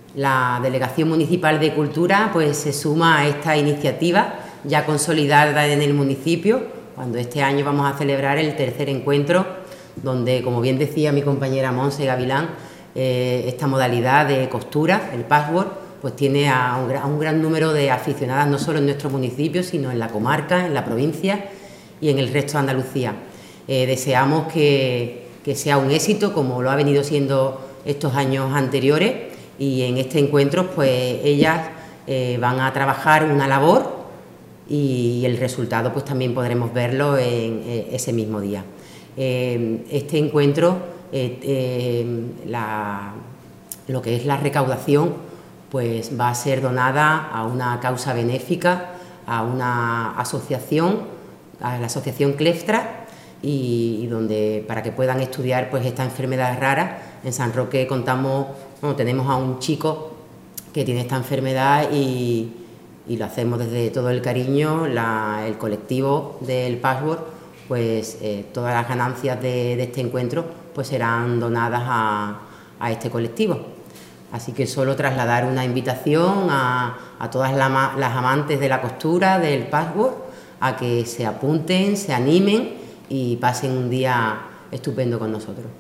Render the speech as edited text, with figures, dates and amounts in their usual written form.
La Delegación Municipal de Cultura pues se suma a esta iniciativa ya consolidada en el municipio, cuando este año vamos a celebrar el tercer encuentro, donde, como bien decía mi compañera Monse Gavilán, esta modalidad de costura, el patchwork, pues tiene a un gran número de aficionadas, no solo en nuestro municipio, sino en la comarca, en la provincia y en el resto de Andalucía. Deseamos que sea un éxito, como lo ha venido siendo estos años anteriores, y en este encuentro pues ellas van a trabajar una labor y el resultado pues también podremos verlo en ese mismo día. Este encuentro, lo que es la recaudación, pues va a ser donada a una causa benéfica, a una asociación, a la asociación Cleftra, y donde para que puedan estudiar pues esta enfermedad rara. En San Roque tenemos a un chico que tiene esta enfermedad y lo hacemos desde todo el cariño. El colectivo del Patchwork, pues todas las ganancias de este encuentro pues serán donadas a este colectivo. Así que solo trasladar una invitación a todas las amantes de la costura, del patchwork, a que se apunten, se animen y pasen un día estupendo con nosotros.